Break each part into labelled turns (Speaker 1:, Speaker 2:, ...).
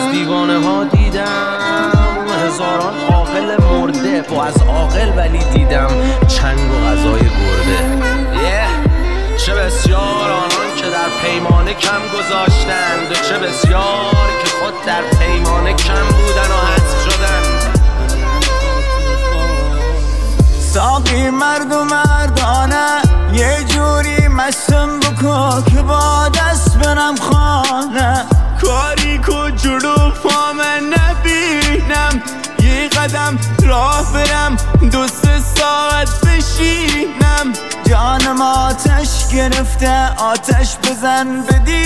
Speaker 1: دیوانه ها دیدم، هزاران عاقل مرده با از عاقل، ولی دیدم چنگ و غذای گرده. چه بسیار آنان که در پیمانه کم گذاشتند، چه بسیار که خود در پیمانه کم بودن و حذف شدن.
Speaker 2: ساقی مرد و مردانه یه جوری مستم بکن که با دست برم خانه، کاری که جلو پامه نبینم، یه قدم راه برم 2-3 ساعت بشینم. جانم آتش گرفته آتش بزن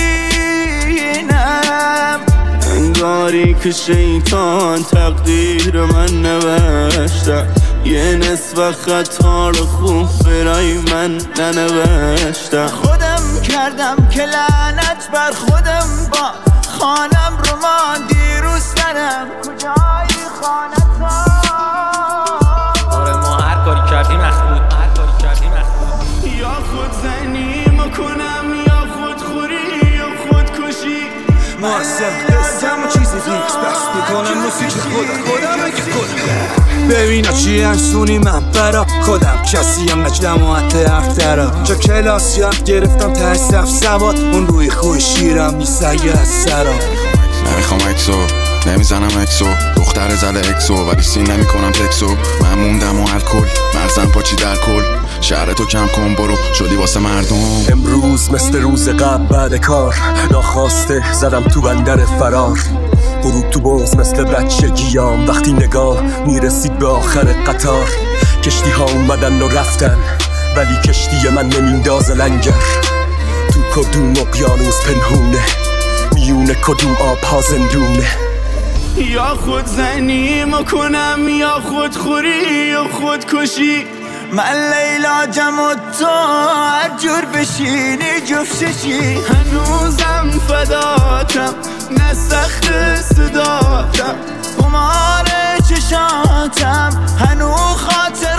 Speaker 2: بدینم. انگاری که شیطان تقدیر من نوشته، یه نصف خطا رو خوب برای من ننوشته. خودم کردم که لعنت بر خودم با خانم رو ما دیروز سرم کجایی خانتا.
Speaker 1: آره ما هر کاری کردیم اخبود، هر کاری کردیم اخبود.
Speaker 2: یا خود زنی میکنم یا خود خوری یا خود کشی.
Speaker 3: موثق قصم و چیزی فیکس بس میکنم موسیقی خودم که خودم. ببینا چی انسونی من برا خودم، کسی هم نجدم و حتی حرف درا. جا کلاس یاد گرفتم ته صف سواد، اون روی خوی شیرم نیستگه از سرا.
Speaker 4: نمیخوام اکسو نمیزنم اکسو، دختر زل اکسو ولی سین نمی کنم تکسو. من موندم و الکل مرزم پاچی در کل، شهر تو کم کن برو شدی واسه مردم.
Speaker 3: امروز مثل روز قبل بعد کار، ناخواسته زدم تو بندر فرار. غروب تو بوز مثل بچگیام، وقتی نگاه میرسید به آخر قطار. کشتی ها اومدن و رفتن ولی کشتی من نمیندازه لنگر. تو کدوم اقیانوس پنهونه، میونه کدوم آب ها زندونه.
Speaker 2: یا خود زنی میکنم یا خود خوری یا خود کشی. من لیلا جم و تو هر جور بشینی جفتشی. هنوزم فداتم نه سخت صداتم، قمار چشاتم هنو خاطر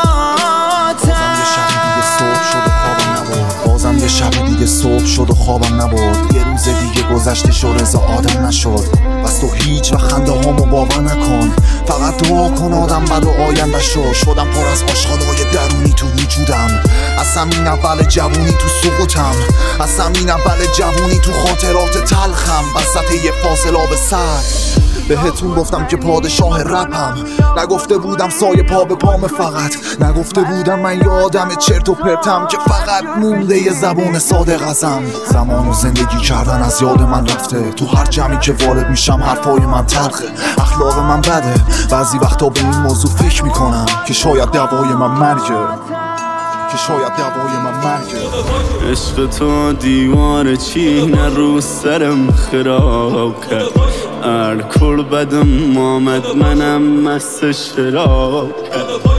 Speaker 5: بازم یه شب دیگه صبح شد و خوابم نبرد. یه روز دیگه گذشته شو رضا آدم نشد. بس تو هیچ و خنده هامو باور نکن، فقط دعا کن آدم بد و آینده شدم پر از آشغالای درونی تو وجودم. از همین اول جوونی تو سقوطم، از همین اول جوونی تو خاطرات تلخم. وسط یه فاصله به سر بهتون گفتم که پادشاه رپم، نگفته بودم سایه پا به پام، فقط نگفته بودم من یه آدم چرت و پرتم که فقط مونده یه زبون صادق ازم. زمان و زندگی کردن از یاد من رفته، تو هر جمعی که وارد میشم حرفای من تلخه، اخلاق من بده. بعضی وقتا به این موضوع فکر میکنم که شاید دوای من مرگه، که شاید دوای من مرگه.
Speaker 2: عشق تو دیوار چینه رو سرم خراب کرد، الکل بدم آمد منم مست شراب کرد.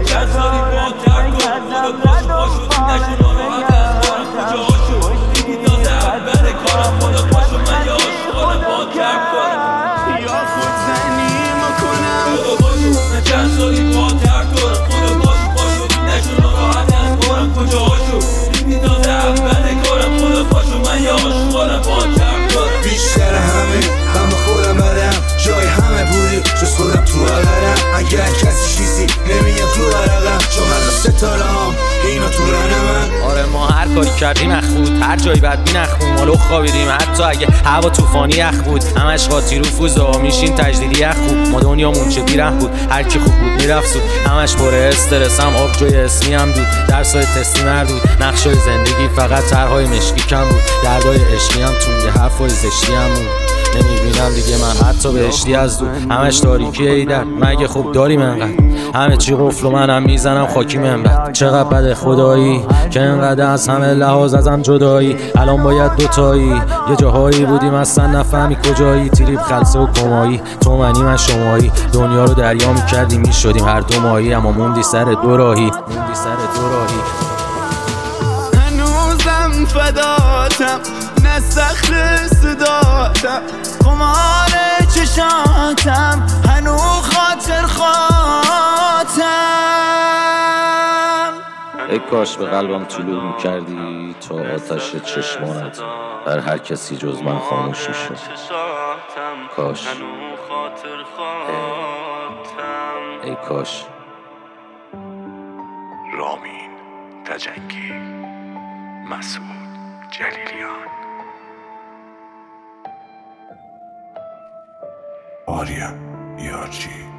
Speaker 3: بیشتر همه غم خودم بدم، جای همه بودی جز خودم تو عقلم. اگر کسی چیزی نمیاد رو عرقم، چون من ستاره هم اینا تو رنه من.
Speaker 1: آره ما هر کاری کردیم اخ بود، هر جایی بدبین اخ بود، مالو خوابیدیم حتی اگه هوا طوفانی اخ بود. همش قاطی رو فوزا میشین تجدیدی اخ بود، ما دنیامون چه بیره بود، هر کی خوب بود میرفت سود. همش پر استرسم آب جای اسمی هم دود، درسای تستی مردود، نقشای زندگی فقط طرحهای مشکی کم بود، دردای عشقی هم تونگه حرفای زشتی هم بود. نمیبینم دیگه من حتی بهشتی از دور، همش تاریکی ایدر مگه خوب داریم انقدر. همه چی قفل و منم میزنم خاکی منبر. چقدر بده خدایی که انقدر از همه لحاظ ازم جدایی. الان باید دوتایی یه جاهایی بودیم اصلا نفهمی کجایی. تریپ خلصه و کمایی، تو منی من شمایی، دنیا رو دریا میکردیم میشدیم هر دو ماهی. اما موندی سر دو راهی، موندی سر دو راهی.
Speaker 2: هنوزم فداتم نه سخت صداتم، قمار چشاتم هنو خاطر خاطم.
Speaker 1: ای کاش به قلبم طلوع میکردی تا آتش چشمانت بر هر کسی جز من خاموش میشد. کاش
Speaker 2: هنو خاطر خاطرم
Speaker 1: ای کاش.
Speaker 6: رامین تجنگی، مسعود جلیلیان، آریا یارچی.